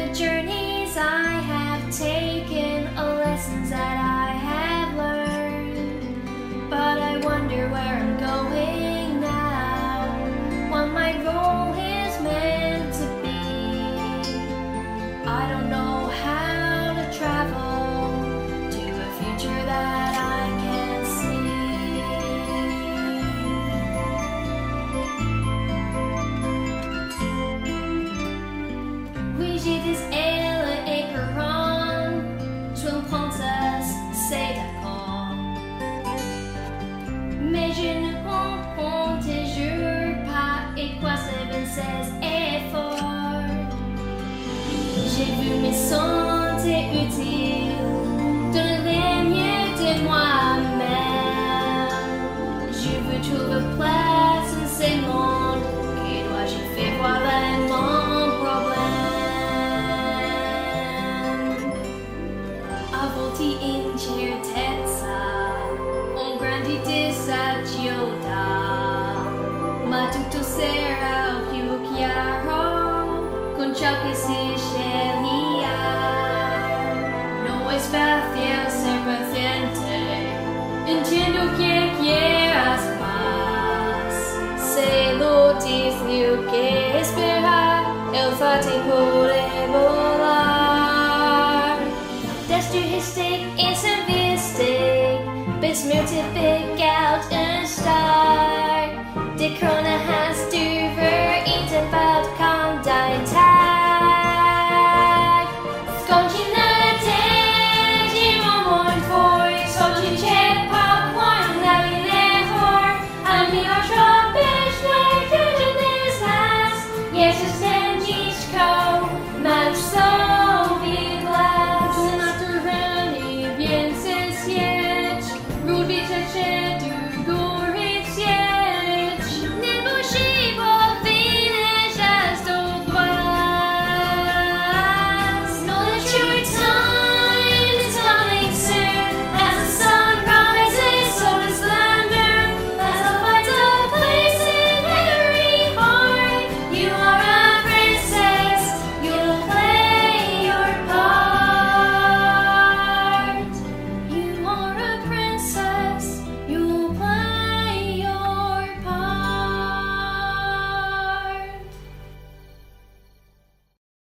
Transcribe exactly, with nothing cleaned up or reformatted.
the journeys I have taken, all lessons that I have learned. But I wonder where I'm going now, what my role is meant to be. I don't know how to travel to a future that I can see. Oui, j'ai des ailes écœurantes, je une princesse, c'est d'accord. Mais je ne comprends toujours pas et quoi ce vingt-seize efforts. J'ai vu mes santé utiles, donner mieux de moi-même. Je veux trouver place dans ce monde, que dois-je faire, voilà mon problème. A volte incertezza, un grande disagiosa, ma tutto sarà più chiaro con ciò che si sceglie. No espacio ser paciente, entiendo que quieras más. Se lo dice que espera, el fate poder volar. Das du hastig is een wistig, besmeurt het big